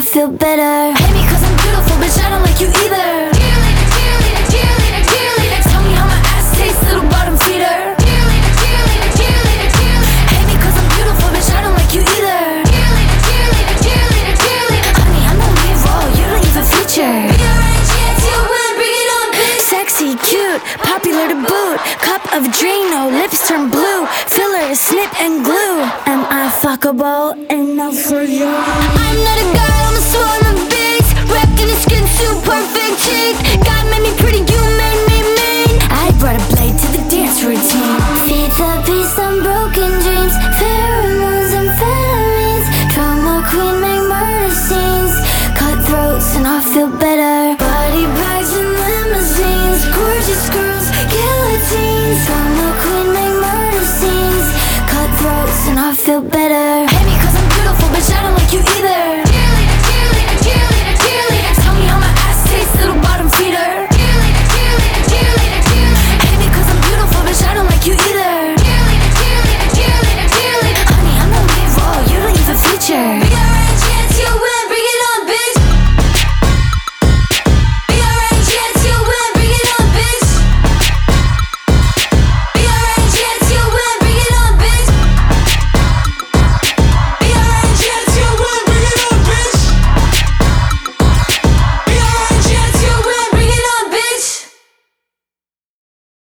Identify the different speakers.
Speaker 1: feel better. Hate me cause I'm beautiful, bitch, I don't like you either. Cheerleader, cheerleader, cheerleader, cheerleader. Tell me how my ass tastes, little bottom feeder. Cheerleader, cheerleader, cheerleader, cheerleader. Hate me cause I'm beautiful, bitch, I don't like you either. Cheerleader, cheerleader, cheerleader, cheerleader. Honey, I'm the lead role, you don't even feature. Rearrange, yeah, till when, bring it on, bitch. Sexy, cute, popular to boot. Cup of Drano, lips turn blue. Filler, snip and glue. Am I fuckable? Enough for you. I'm not a guy, I'm a swarm of bees. Wrapped in a skin suit, perfect cheek. God made me pretty, you made me mean. I brought a blade to the dance routine. Feed the beast on broken dreams. Pheromones, amphetamines. Drama queen, make murder scenes. Cutthroats and I feel better. Body bags and limousines. Gorgeous girls, guillotines. Drama queen, make murder scenes. Cutthroats and I feel better.